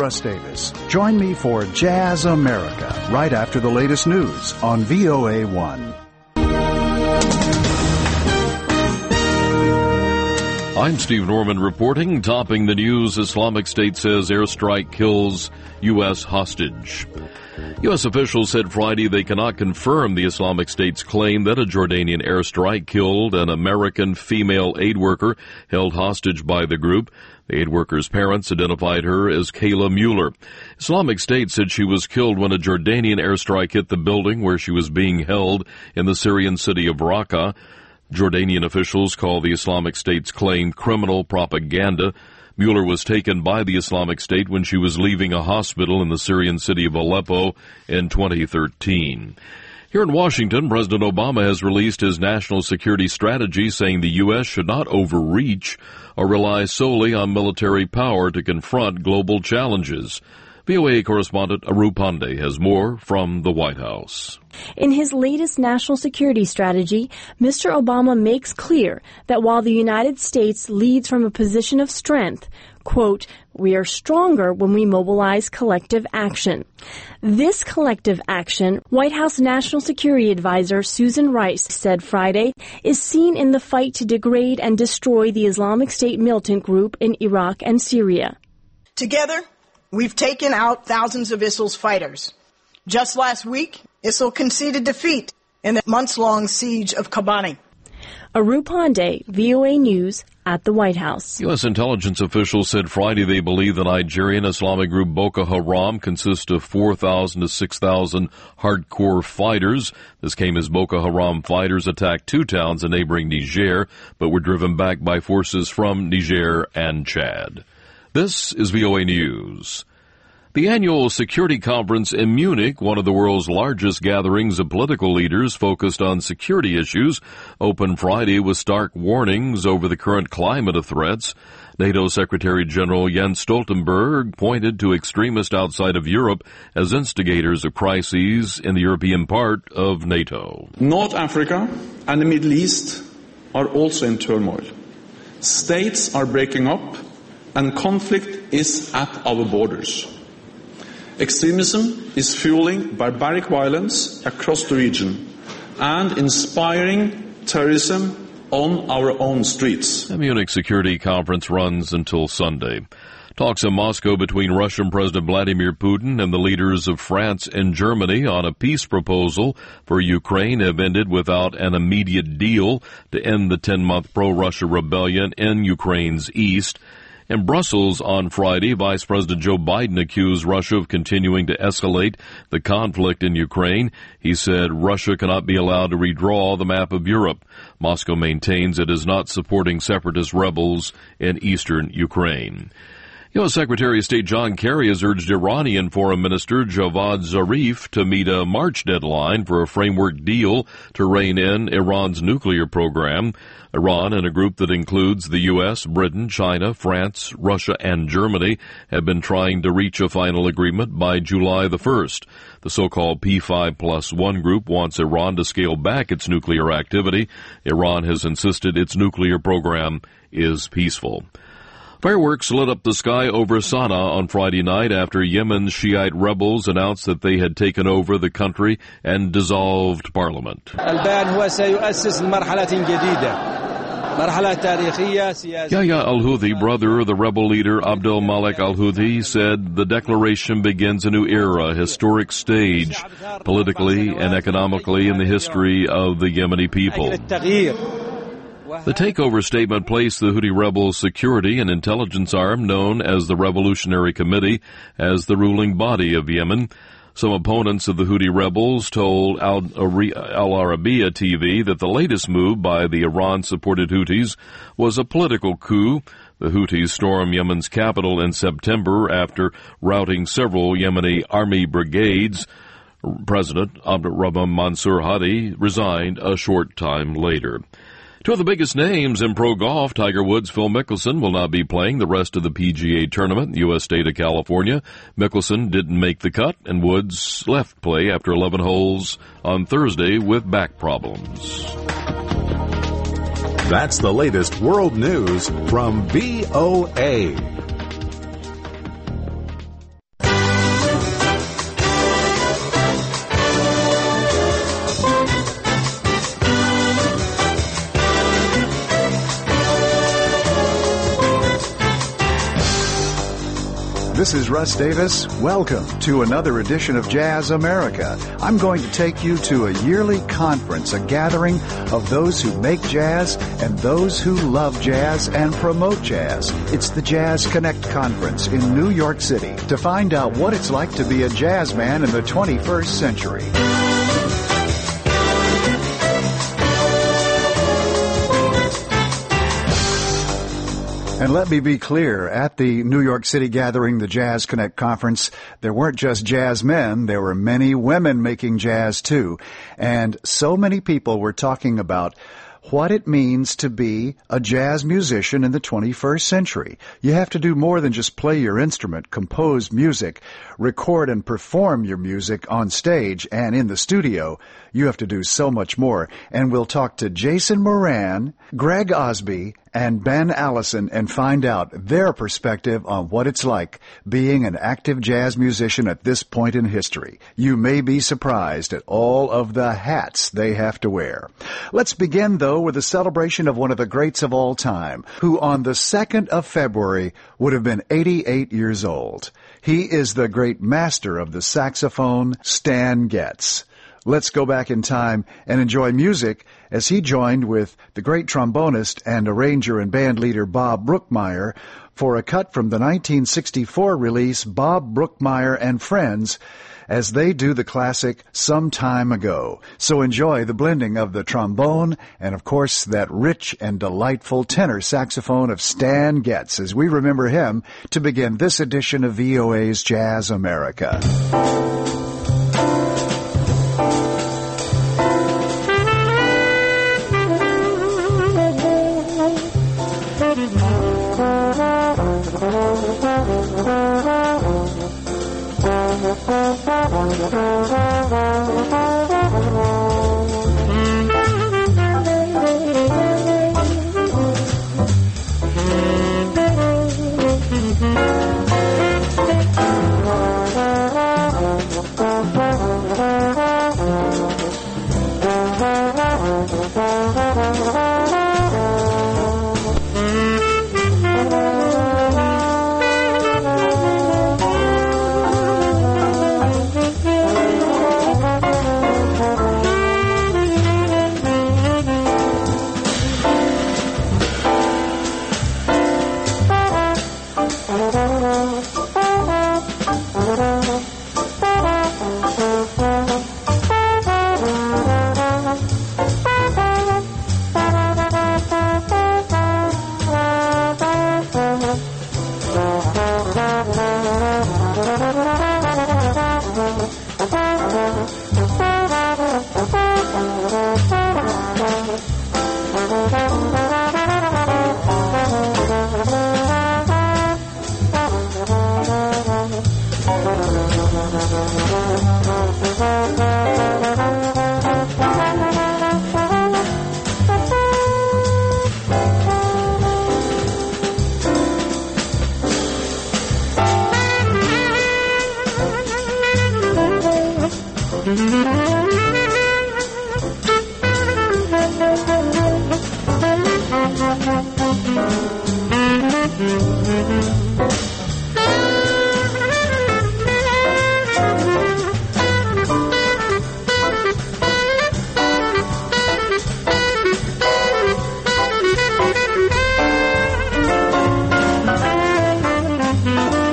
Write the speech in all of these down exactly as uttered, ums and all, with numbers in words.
Russ Davis. Join me for Jazz America right after the latest news on V O A one. I'm Steve Norman reporting. Topping the news, Islamic State says airstrike kills U S hostage. U S officials said Friday they cannot confirm the Islamic State's claim that a Jordanian airstrike killed an American female aid worker held hostage by the group. The aid worker's parents identified her as Kayla Mueller. Islamic State said she was killed when a Jordanian airstrike hit the building where she was being held in the Syrian city of Raqqa. Jordanian officials call the Islamic State's claim criminal propaganda. Mueller was taken by the Islamic State when she was leaving a hospital in the Syrian city of Aleppo in twenty thirteen. Here in Washington, President Obama has released his national security strategy, saying the U S should not overreach or rely solely on military power to confront global challenges. V O A correspondent Aru Pandey has more from the White House. In his latest national security strategy, Mister Obama makes clear that while the United States leads from a position of strength, quote, we are stronger when we mobilize collective action. This collective action, White House National Security Advisor Susan Rice said Friday, is seen in the fight to degrade and destroy the Islamic State militant group in Iraq and Syria. Together, we've taken out thousands of ISIL's fighters. Just last week, ISIL conceded defeat in the months-long siege of Kobani. Aru Pandey, V O A News, at the White House. U S intelligence officials said Friday they believe the Nigerian Islamic group Boko Haram consists of four thousand to six thousand hardcore fighters. This came as Boko Haram fighters attacked two towns in neighboring Niger, but were driven back by forces from Niger and Chad. This is V O A News. The annual security conference in Munich, one of the world's largest gatherings of political leaders focused on security issues, opened Friday with stark warnings over the current climate of threats. NATO Secretary General Jens Stoltenberg pointed to extremists outside of Europe as instigators of crises in the European part of NATO. North Africa and the Middle East are also in turmoil. States are breaking up and conflict is at our borders. Extremism is fueling barbaric violence across the region and inspiring terrorism on our own streets. The Munich Security Conference runs until Sunday. Talks in Moscow between Russian President Vladimir Putin and the leaders of France and Germany on a peace proposal for Ukraine have ended without an immediate deal to end the ten-month pro-Russia rebellion in Ukraine's east. In Brussels on Friday, Vice President Joe Biden accused Russia of continuing to escalate the conflict in Ukraine. He said Russia cannot be allowed to redraw the map of Europe. Moscow maintains it is not supporting separatist rebels in eastern Ukraine. U S Secretary of State John Kerry has urged Iranian Foreign Minister Javad Zarif to meet a March deadline for a framework deal to rein in Iran's nuclear program. Iran and a group that includes the U S, Britain, China, France, Russia, and Germany have been trying to reach a final agreement by July the first. The so-called P five plus one group wants Iran to scale back its nuclear activity. Iran has insisted its nuclear program is peaceful. Fireworks lit up the sky over Sana'a on Friday night after Yemen's Shiite rebels announced that they had taken over the country and dissolved parliament. Yahya al-Houthi, brother of the rebel leader Abdel Malik al-Houthi, said the declaration begins a new era, a historic stage, politically and economically in the history of the Yemeni people. The takeover statement placed the Houthi rebels' security and intelligence arm, known as the Revolutionary Committee, as the ruling body of Yemen. Some opponents of the Houthi rebels told Al Arabiya T V that the latest move by the Iran-supported Houthis was a political coup. The Houthis stormed Yemen's capital in September after routing several Yemeni army brigades. President Abdurrahman Mansur Hadi resigned a short time later. Two of the biggest names in pro golf, Tiger Woods, Phil Mickelson, will not be playing the rest of the P G A tournament in the U S state of California. Mickelson didn't make the cut, and Woods left play after eleven holes on Thursday with back problems. That's the latest world news from V O A. This is Russ Davis. Welcome to another edition of Jazz America. I'm going to take you to a yearly conference, a gathering of those who make jazz and those who love jazz and promote jazz. It's the Jazz Connect Conference in New York City to find out what it's like to be a jazz man in the twenty-first century. And let me be clear, at the New York City gathering, the Jazz Connect Conference, there weren't just jazz men, there were many women making jazz too. And so many people were talking about what it means to be a jazz musician in the twenty-first century. You have to do more than just play your instrument, compose music, record and perform your music on stage and in the studio. You have to do so much more. And we'll talk to Jason Moran, Greg Osby, and Ben Allison and find out their perspective on what it's like being an active jazz musician at this point in history. You may be surprised at all of the hats they have to wear. Let's begin, though, with a celebration of one of the greats of all time, who on the second of February would have been eighty-eight years old. He is the great master of the saxophone, Stan Getz. Let's go back in time and enjoy music as he joined with the great trombonist and arranger and band leader Bob Brookmeyer for a cut from the nineteen sixty-four release Bob Brookmeyer and Friends as they do the classic Some Time Ago. So enjoy the blending of the trombone and, of course, that rich and delightful tenor saxophone of Stan Getz as we remember him to begin this edition of V O A's Jazz America.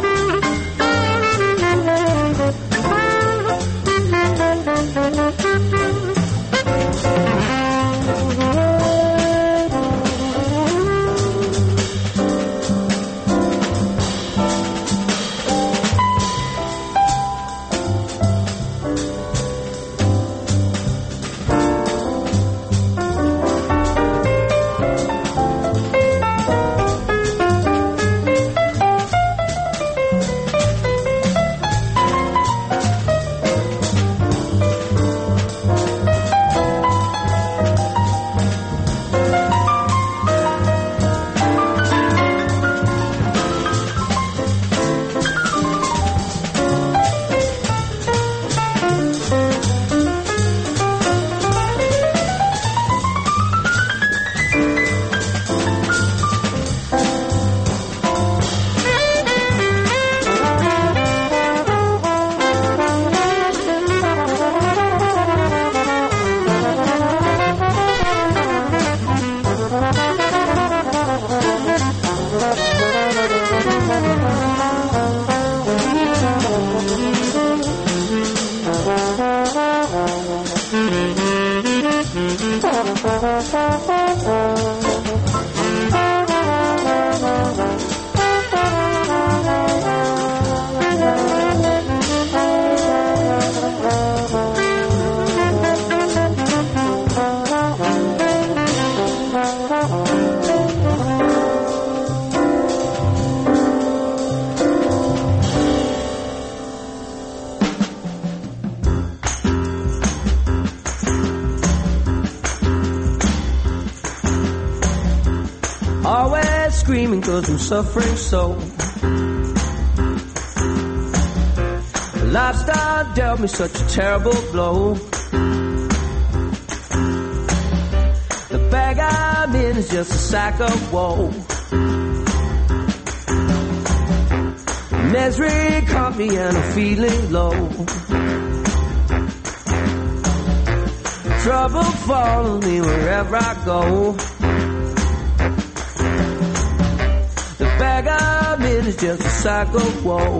Thank you. 'cause I'm suffering so. Lifestyle dealt me such a terrible blow. The bag I'm in is just a sack of woe. Misery caught me and I'm feeling low. Trouble follows me wherever I go. The bag I'm in is just a sack of woe.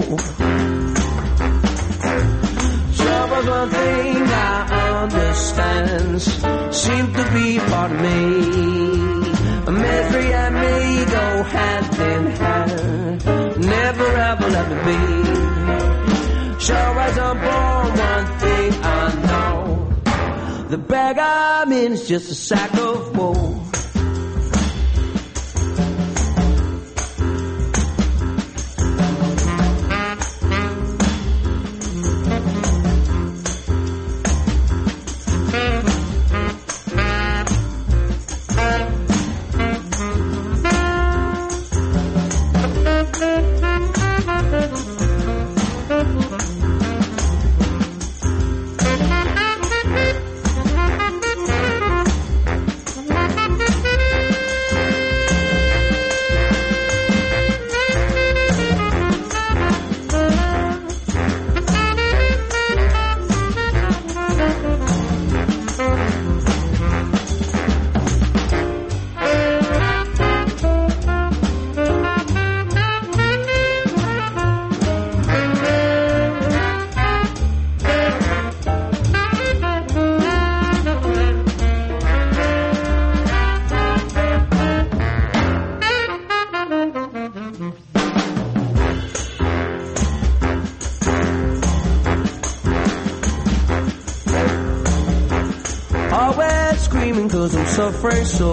Trouble's one thing I understand, seems to be part of me. Misery and me go hand in hand, never ever let me be. Sure as I'm born, one thing I know, the bag I'm in is just a sack of woe. Suffering so.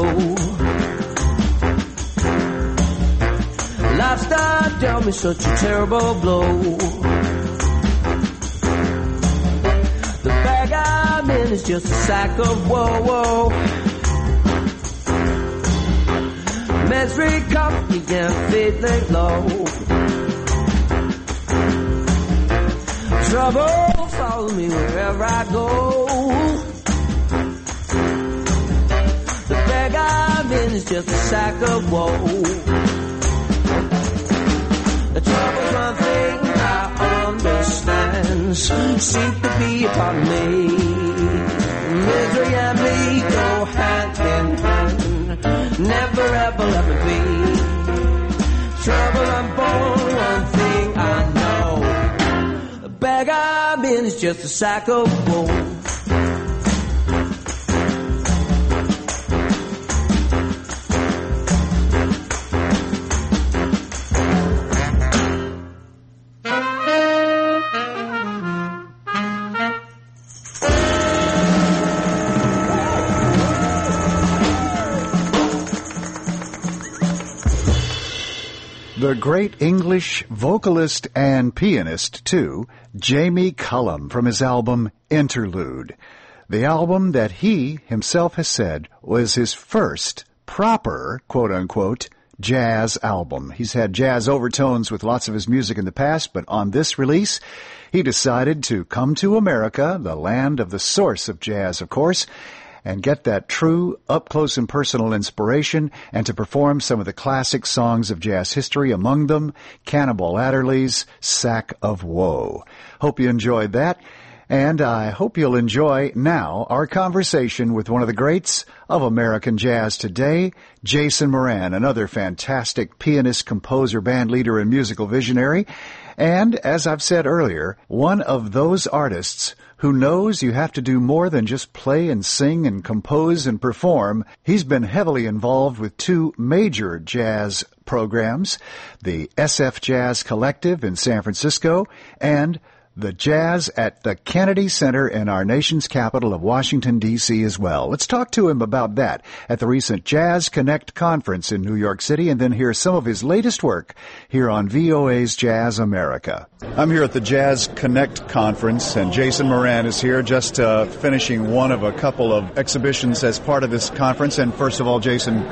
Lifestyle dealt me such a terrible blow. The bag I'm in is just a sack of woe, woe. Misery caught me and feeling low. Trouble follows me wherever I go. I'm in is just a sack of woe. The trouble's one thing I understand, seems to be a part of me. Misery and me go hand in hand, never ever let me be. Trouble I'm born, one thing I know, the bag I'm in is just a sack of woe. The great English vocalist and pianist, too, Jamie Cullum, from his album Interlude. The album that he himself has said was his first proper, quote-unquote, jazz album. He's had jazz overtones with lots of his music in the past, but on this release, he decided to come to America, the land of the source of jazz, of course, and get that true, up-close and personal inspiration, and to perform some of the classic songs of jazz history, among them Cannonball Adderley's Sack of Woe. Hope you enjoyed that, and I hope you'll enjoy now our conversation with one of the greats of American jazz today, Jason Moran, another fantastic pianist, composer, band leader, and musical visionary, and, as I've said earlier, one of those artists who knows you have to do more than just play and sing and compose and perform. He's been heavily involved with two major jazz programs, the S F Jazz Collective in San Francisco and the Jazz at the Kennedy Center in our nation's capital of Washington, D C as well. Let's talk to him about that at the recent Jazz Connect conference in New York City, and then hear some of his latest work here on V O A's Jazz America. I'm here at the Jazz Connect conference, and Jason Moran is here, just uh, finishing one of a couple of exhibitions as part of this conference. And first of all, Jason,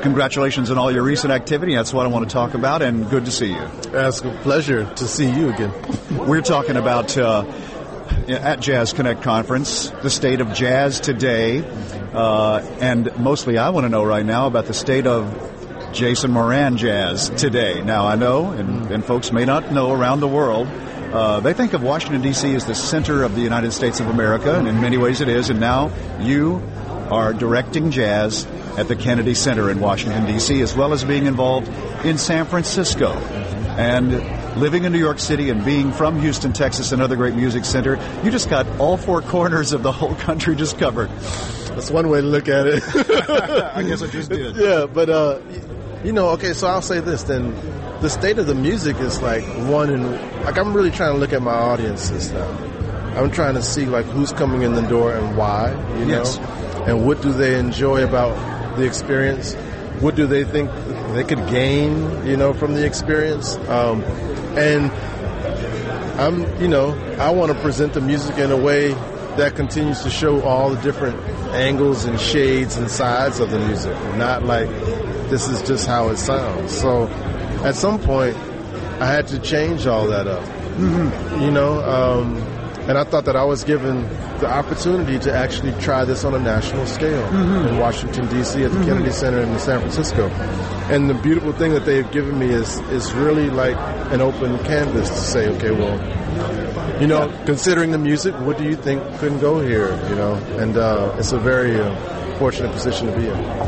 congratulations on all your recent activity. That's what I want to talk about, and good to see you. It's a pleasure to see you again. We're talking about, uh, at Jazz Connect Conference, the state of jazz today, uh, and mostly I want to know right now about the state of Jason Moran jazz today. Now, I know, and, and folks may not know around the world, uh, they think of Washington, D C as the center of the United States of America, and in many ways it is, and now you are directing jazz at the Kennedy Center in Washington, D C, as well as being involved in San Francisco. And living in New York City and being from Houston, Texas, another great music center, you just got all four corners of the whole country just covered. That's one way to look at it. I guess I just did. Yeah, but, uh, you know, okay, so I'll say this then. The state of the music is like one in, like I'm really trying to look at my audiences now. I'm trying to see like who's coming in the door and why, you know, yes. and what do they enjoy about the experience? What do they think they could gain, you know, from the experience? Um, and I'm, you know, I want to present the music in a way that continues to show all the different angles and shades and sides of the music, not like this is just how it sounds. So at some point, I had to change all that up, mm-hmm. you know, um, and I thought that I was given the opportunity to actually try this on a national scale mm-hmm. in Washington, D C at the mm-hmm. Kennedy Center in San Francisco. And the beautiful thing that they've given me is, is really like an open canvas to say, okay, well, you know, yeah. considering the music, what do you think couldn't go here, you know? And uh, it's a very uh, fortunate position to be in.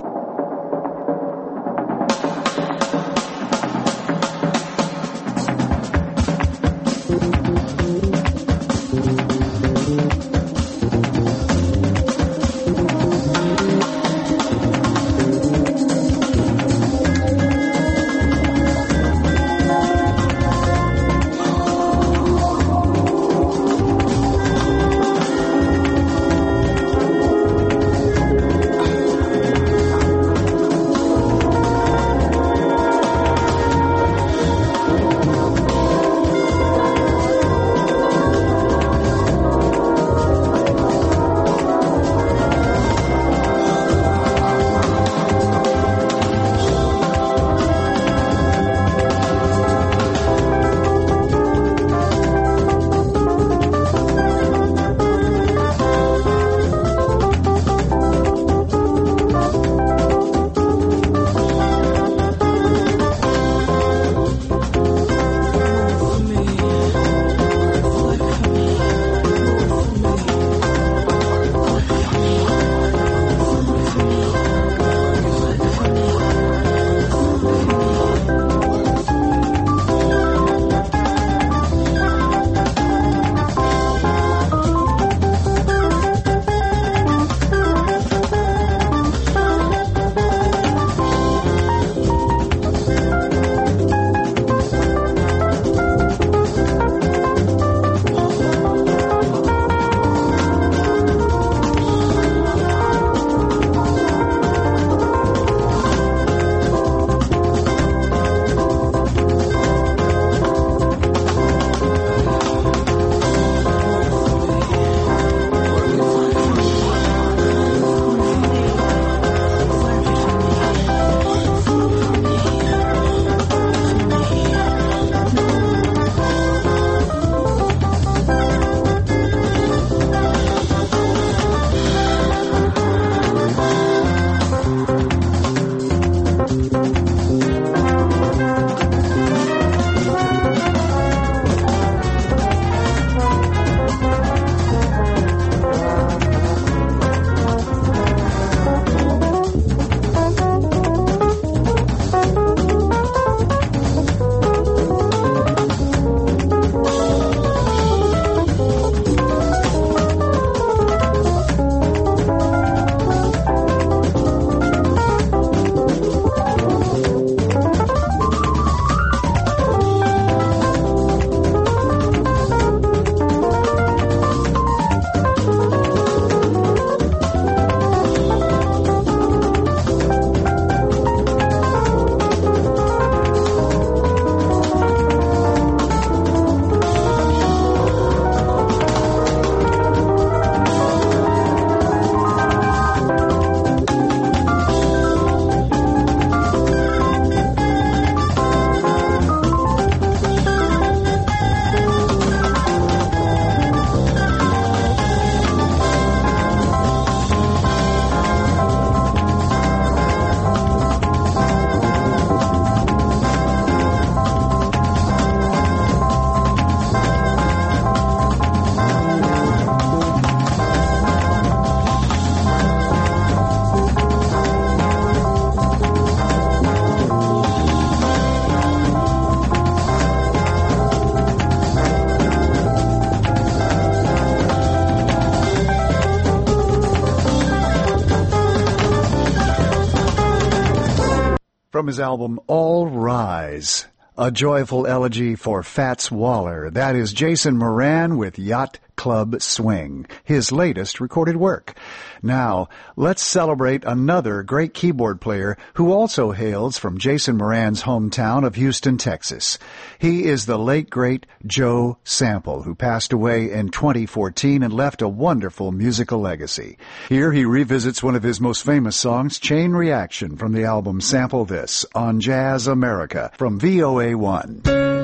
from his album All Rise, a joyful elegy for Fats Waller. That is Jason Moran with Yacht Club Swing, his latest recorded work. Now, let's celebrate another great keyboard player who also hails from Jason Moran's hometown of Houston, Texas. He is the late, great Joe Sample, who passed away in twenty fourteen and left a wonderful musical legacy. Here he revisits one of his most famous songs, Chain Reaction, from the album Sample This on Jazz America from V O A one.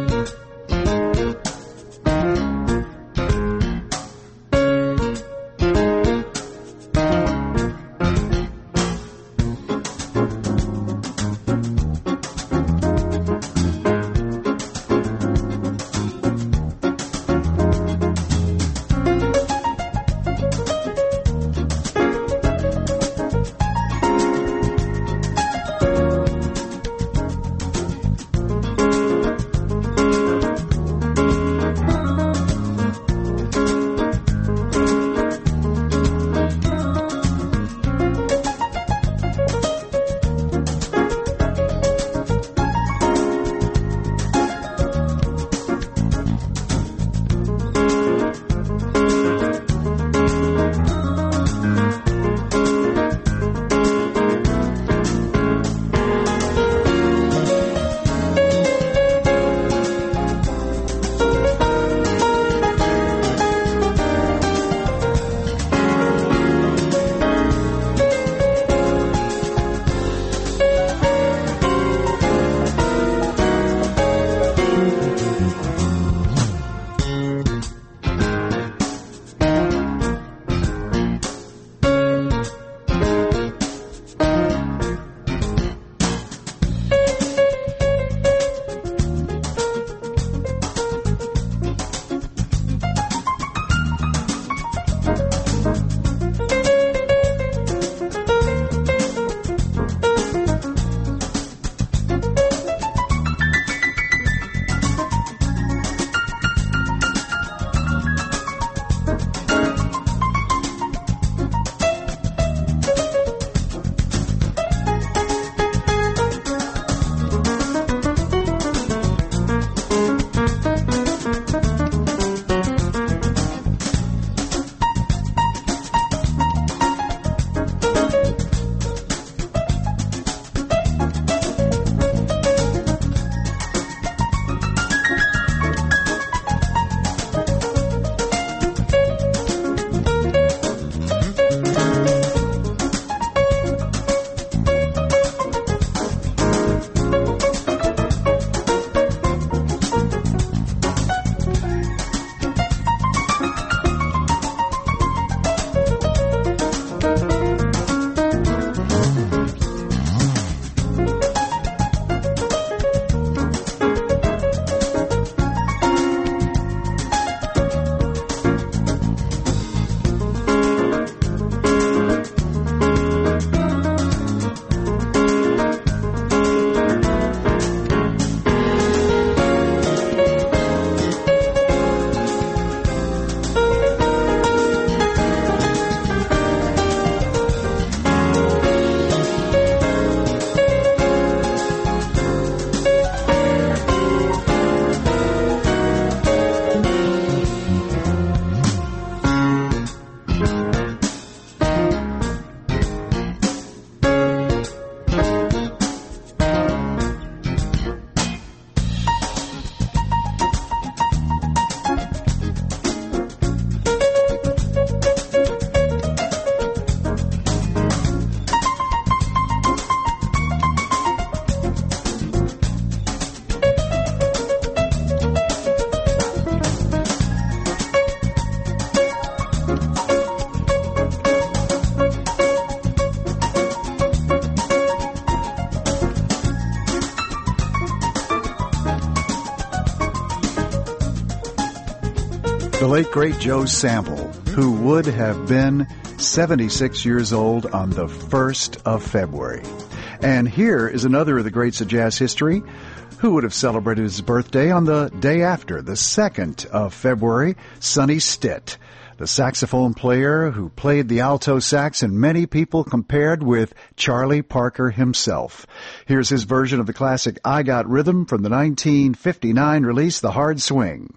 The late, great Joe Sample, who would have been seventy-six years old on the first of February. And here is another of the greats of jazz history who would have celebrated his birthday on the day after, the second of February, Sonny Stitt. the saxophone player who played the alto sax and many people compared with Charlie Parker himself. Here's his version of the classic I Got Rhythm from the nineteen fifty-nine release, The Hard Swing.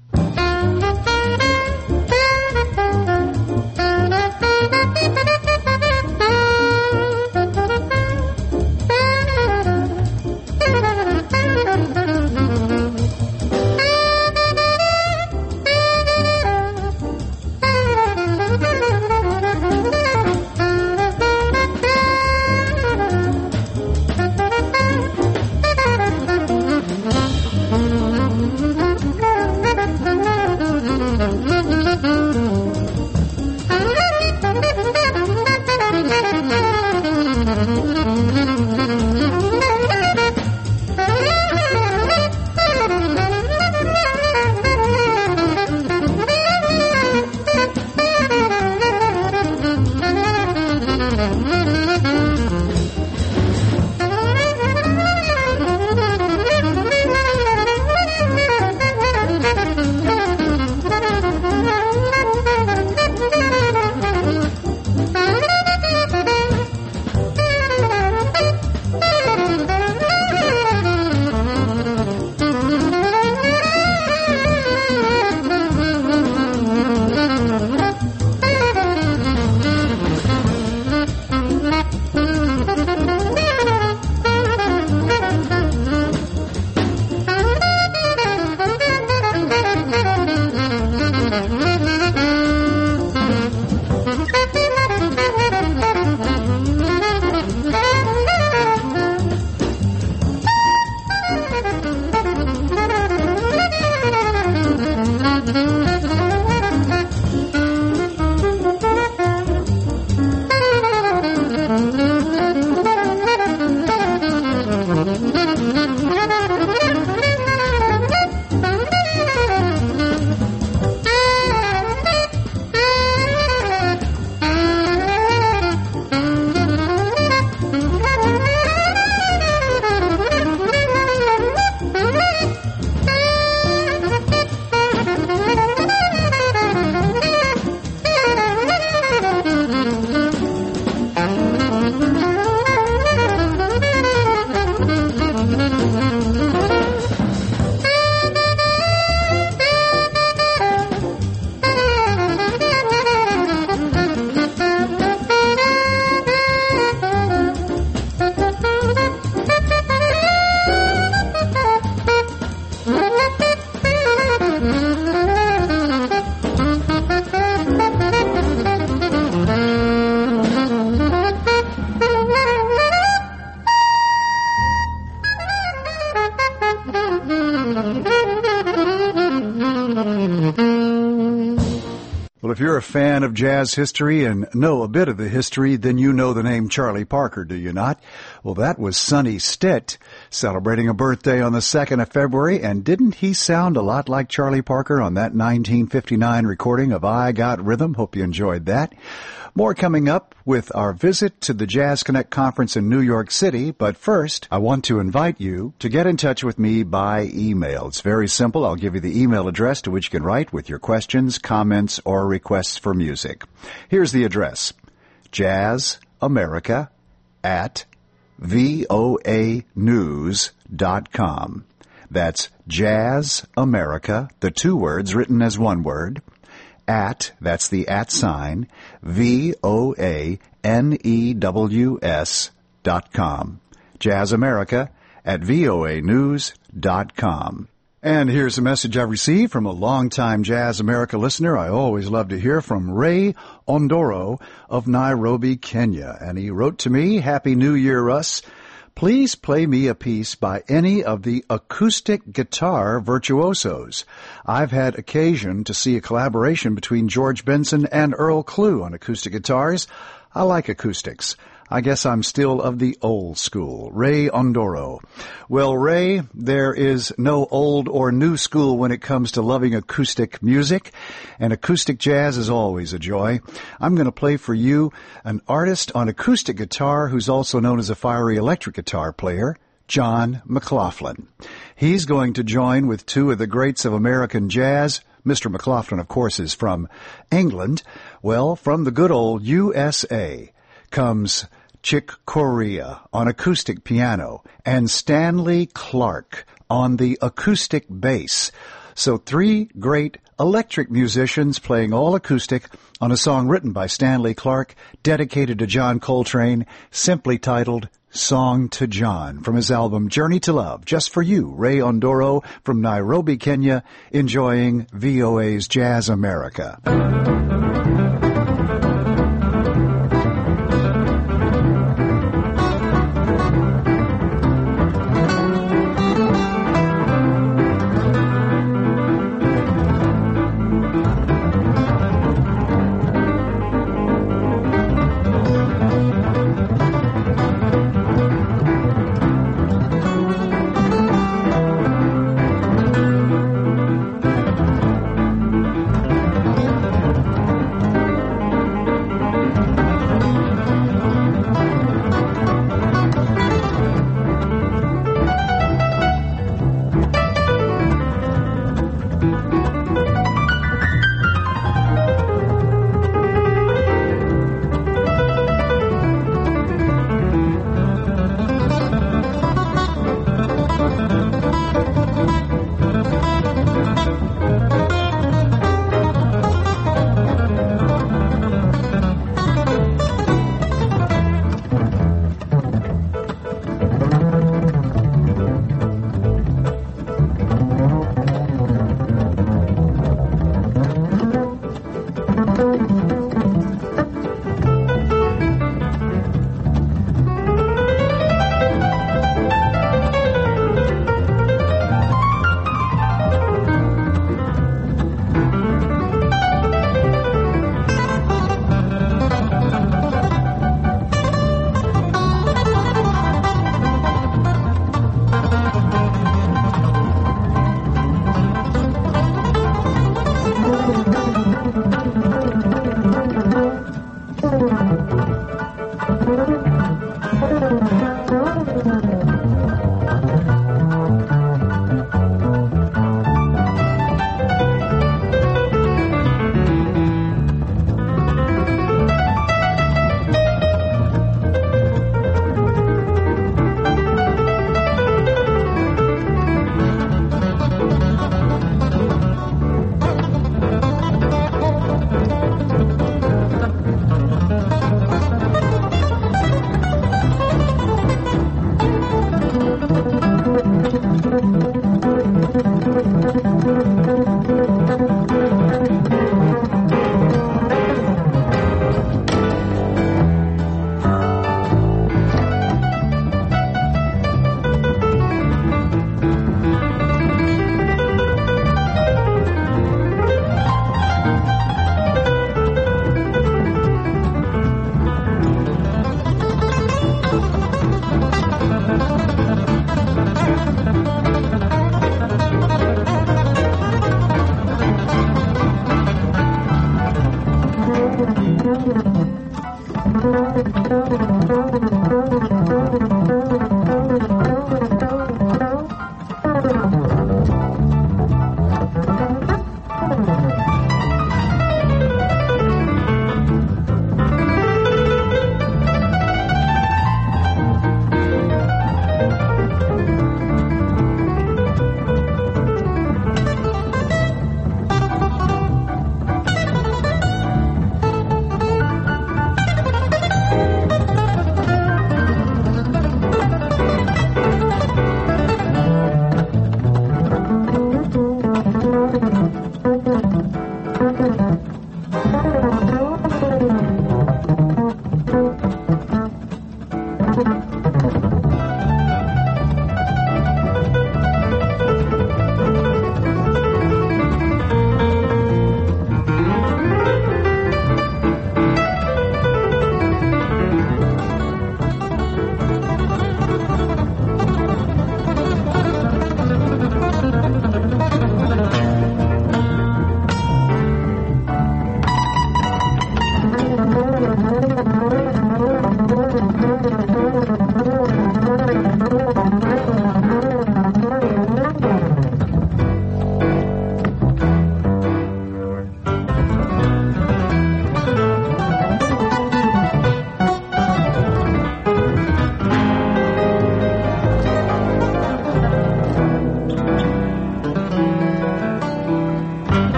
Well, if you're a fan of jazz history and know a bit of the history, then you know the name Charlie Parker, do you not? Well, that was Sonny Stitt, celebrating a birthday on the second of February, and didn't he sound a lot like Charlie Parker on that nineteen fifty-nine recording of I Got Rhythm? Hope you enjoyed that. More coming up with our visit to the Jazz Connect conference in New York City, but first, I want to invite you to get in touch with me by email. It's very simple. I'll give you the email address to which you can write with your questions, comments, or requests for music. Here's the address: jazzamerica at voa news dot com. That's jazzamerica, the two words written as one word, at, that's the at sign, V O A N E W S dot com. Jazzamerica at voa news dot com. And here's a message I received from a longtime Jazz America listener. I always love to hear from Ray Ondoro of Nairobi, Kenya. And he wrote to me, Happy New Year, Russ. Please play me a piece by any of the acoustic guitar virtuosos. I've had occasion to see a collaboration between George Benson and Earl Klugh on acoustic guitars. I like acoustics. I guess I'm still of the old school. Ray Ondoro. Well, Ray, there is no old or new school when it comes to loving acoustic music, and acoustic jazz is always a joy. I'm going to play for you an artist on acoustic guitar who's also known as a fiery electric guitar player, John McLaughlin. He's going to join with two of the greats of American jazz, Mister McLaughlin, of course, is from England. Well, from the good old U S A comes Chick Corea on acoustic piano and Stanley Clarke on the acoustic bass. So three great electric musicians playing all acoustic on a song written by Stanley Clarke, dedicated to John Coltrane, simply titled Song to John, from his album Journey to Love. Just for you, Ray Ondoro from Nairobi, Kenya, enjoying V O A's Jazz America.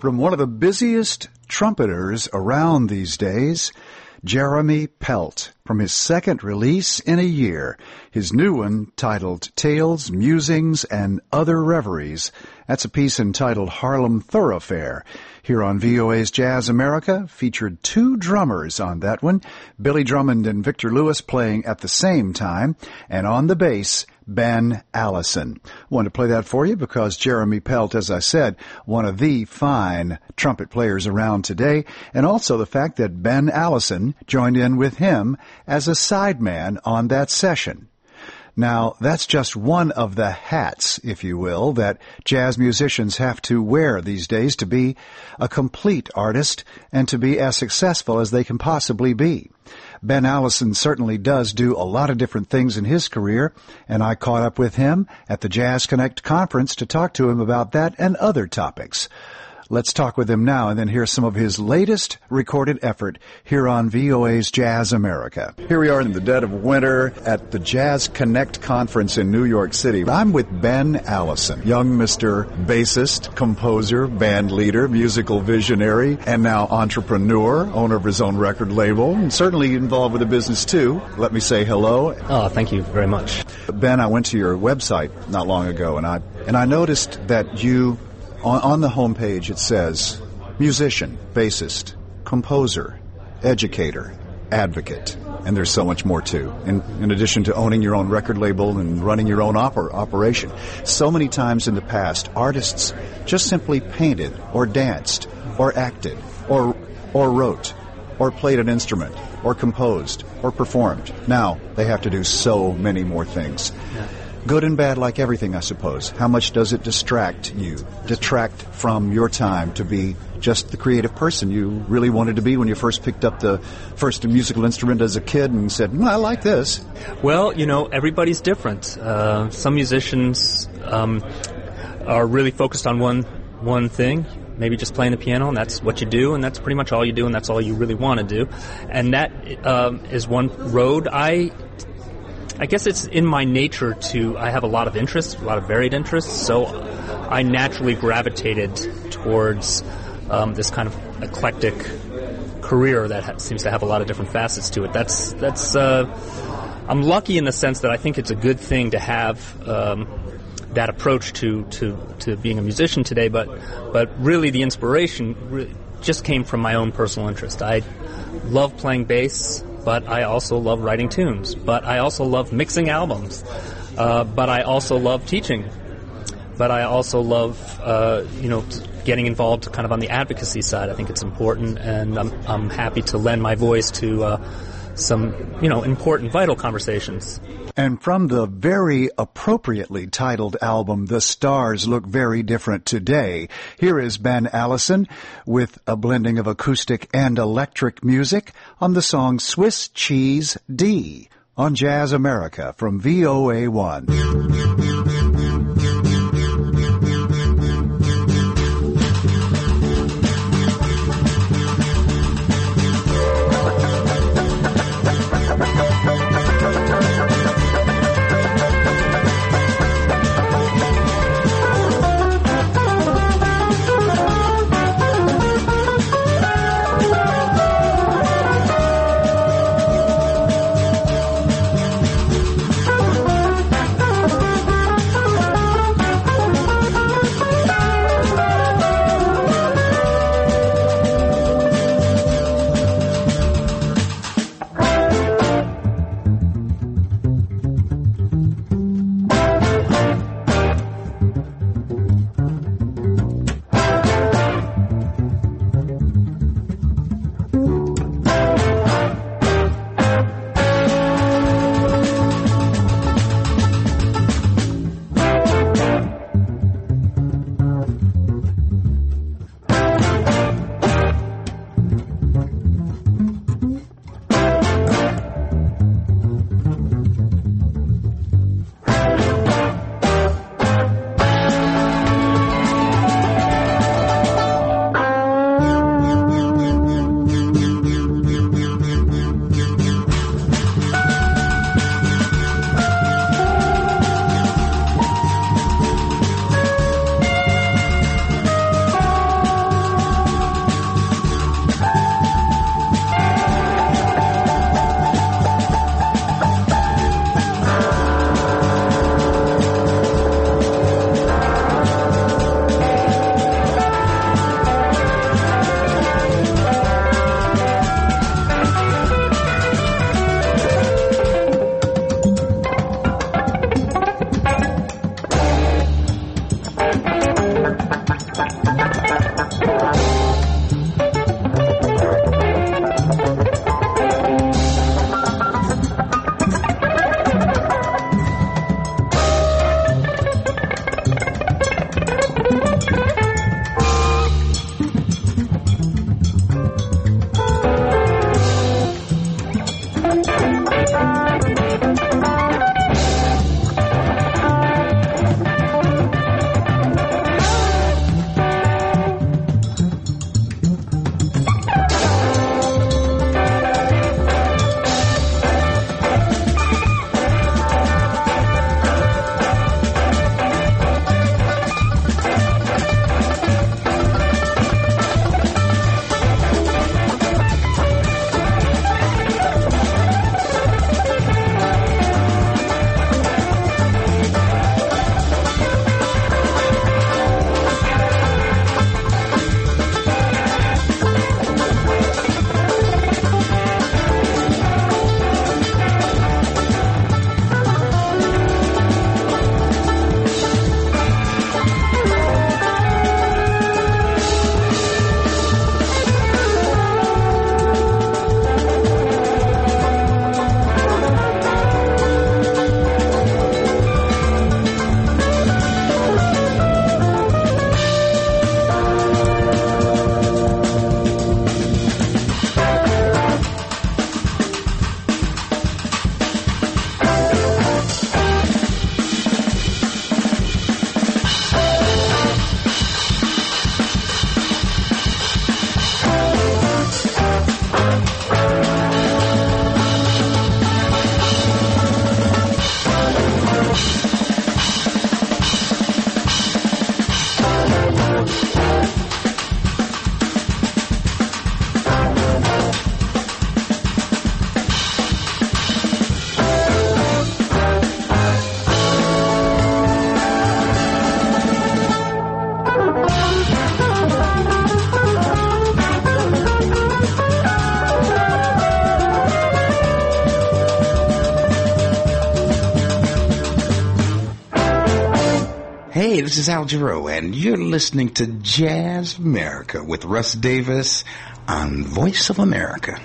from one of the busiest trumpeters around these days, Jeremy Pelt, from his second release in a year, his new one titled Tales, Musings, and Other Reveries. That's a piece entitled Harlem Thoroughfare. Here on V O A's Jazz America, featured two drummers on that one, Billy Drummond and Victor Lewis playing at the same time, and on the bass, Ben Allison. I wanted to play that for you because Jeremy Pelt, as I said, one of the fine trumpet players around today, and also the fact that Ben Allison joined in with him as a sideman on that session. Now, that's just one of the hats, if you will, that jazz musicians have to wear these days to be a complete artist and to be as successful as they can possibly be. Ben Allison certainly does do a lot of different things in his career, and I caught up with him at the Jazz Connect conference to talk to him about that and other topics. Let's talk with him now and then hear some of his latest recorded effort here on V O A's Jazz America. Here we are in the dead of winter at the Jazz Connect conference in New York City. I'm with Ben Allison, young Mister bassist, composer, band leader, musical visionary, and now entrepreneur, owner of his own record label, and certainly involved with the business too. Let me say hello. Oh, thank you very much. Ben, I went to your website not long ago, and I and I noticed that you... On, on the homepage, it says musician, bassist, composer, educator, advocate, and there's so much more too. In, in addition to owning your own record label and running your own oper- operation, so many times in the past, artists just simply painted or danced or acted or or wrote or played an instrument or composed or performed. Now they have to do so many more things. Yeah. Good and bad, like everything, I suppose. How much does it distract you, detract from your time to be just the creative person you really wanted to be when you first picked up the first musical instrument as a kid and said, well, I like this? Well, you know, everybody's different. Uh, some musicians um, are really focused on one one thing, maybe just playing the piano, and that's what you do, and that's pretty much all you do, and that's all you really want to do. And that um, is one road. I... I guess it's in my nature to, I have a lot of interests, a lot of varied interests, so I naturally gravitated towards um, this kind of eclectic career that ha- seems to have a lot of different facets to it. That's, that's, uh, I'm lucky in the sense that I think it's a good thing to have um, that approach to, to, to being a musician today, but, but really the inspiration re- just came from my own personal interest. I love playing bass, but I also love writing tunes. But I also love mixing albums. Uh, but I also love teaching. But I also love, uh, you know, getting involved kind of on the advocacy side. I think it's important, and I'm, I'm happy to lend my voice to uh, some, you know, important, vital conversations. And from the very appropriately titled album, The Stars Look Very Different Today, here is Ben Allison with a blending of acoustic and electric music on the song Swiss Cheese D on Jazz America from V O A one. Hey, this is Al Jarreau, and you're listening to Jazz America with Russ Davis on Voice of America.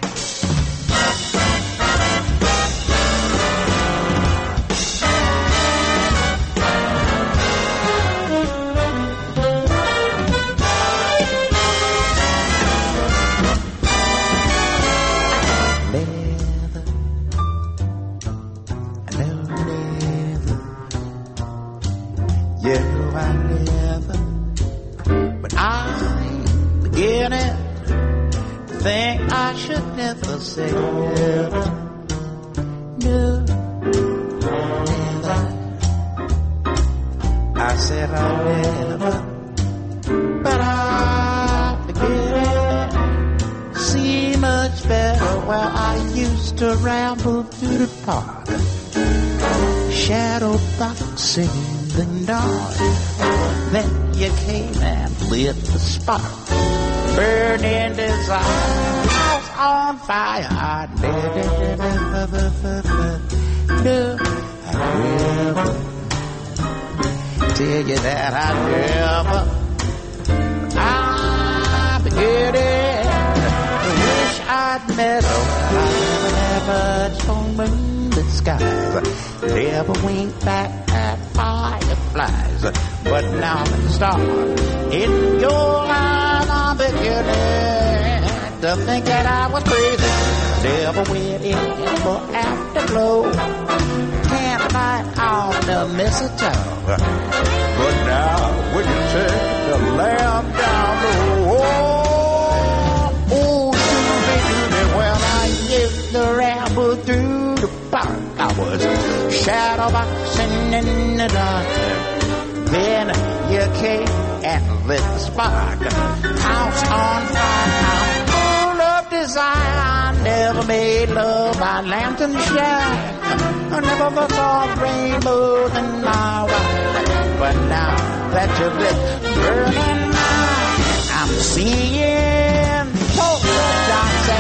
Say never, no, never. I said I'll never, but I forget it. See much better where I used to ramble through the park, shadow boxing in the dark. Then you came and lit the spark, burning desire. On fire, I never, no, I never tell you that I never, I forget it. I wish I'd met her when I never shone the skies, never winked back at fireflies, but now I'm a star in your eyes. I'm beginning to think that I was crazy, never went in for afterglow, can't light on the mistletoe, but now when you take the lamp down the wall, oh, baby, when I used to ramble through the park, I was shadow boxing in the dark, then you came and lit the spark, house on fire, desire. I never made love by lantern shine. I never saw rainbows in my life. But now that you've lit burning mine, I'm seeing polka dots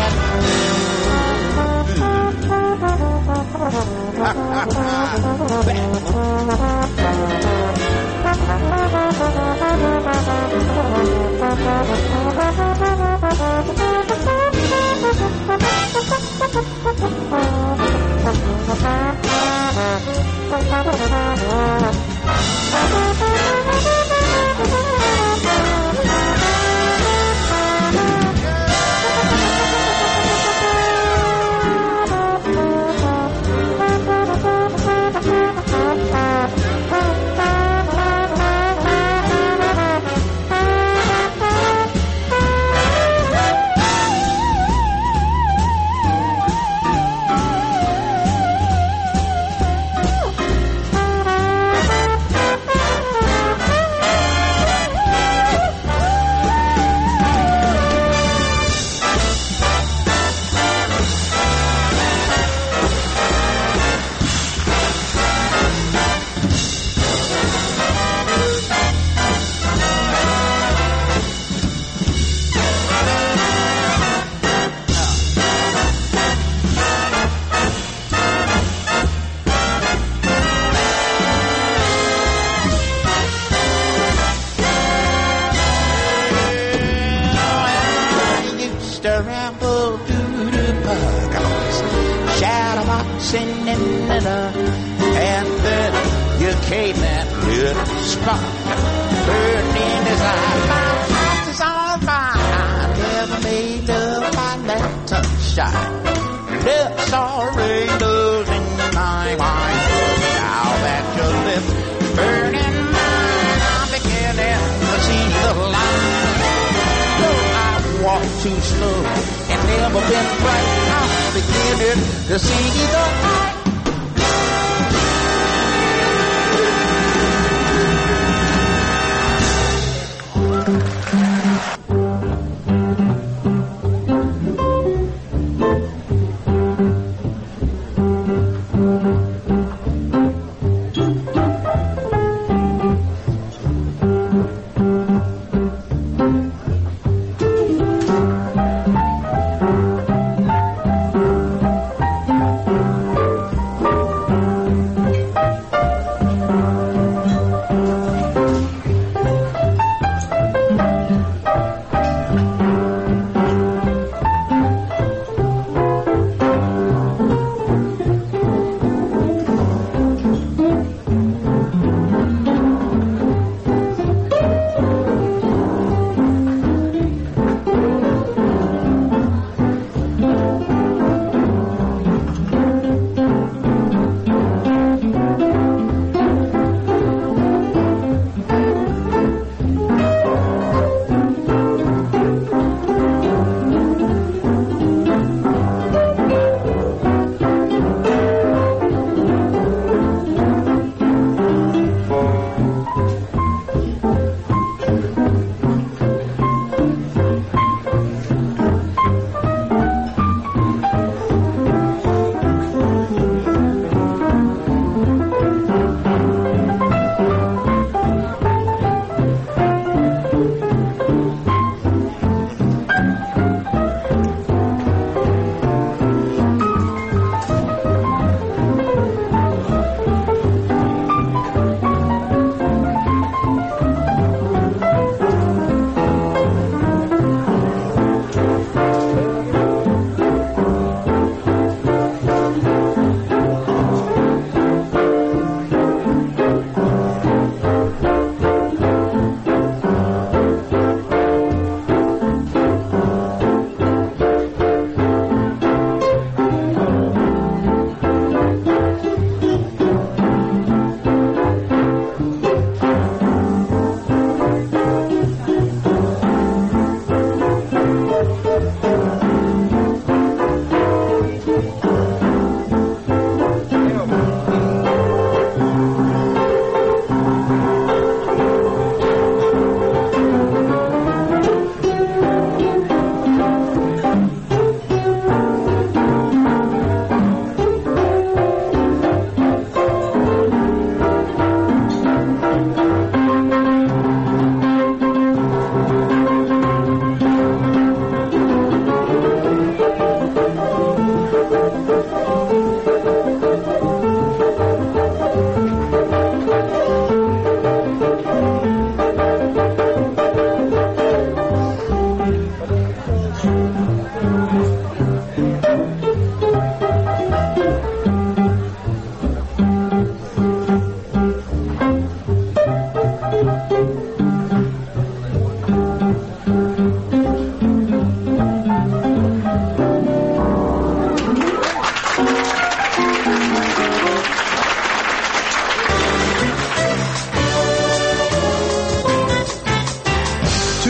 too slow and never been right. I'm beginning to see the light.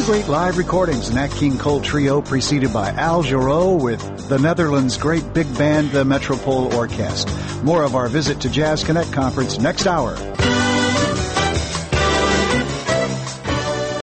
great live recordings, Nat King Cole Trio preceded by Al Jarreau with the Netherlands' great big band, the Metropole Orkest. More of our Visit to Jazz Connect conference next hour.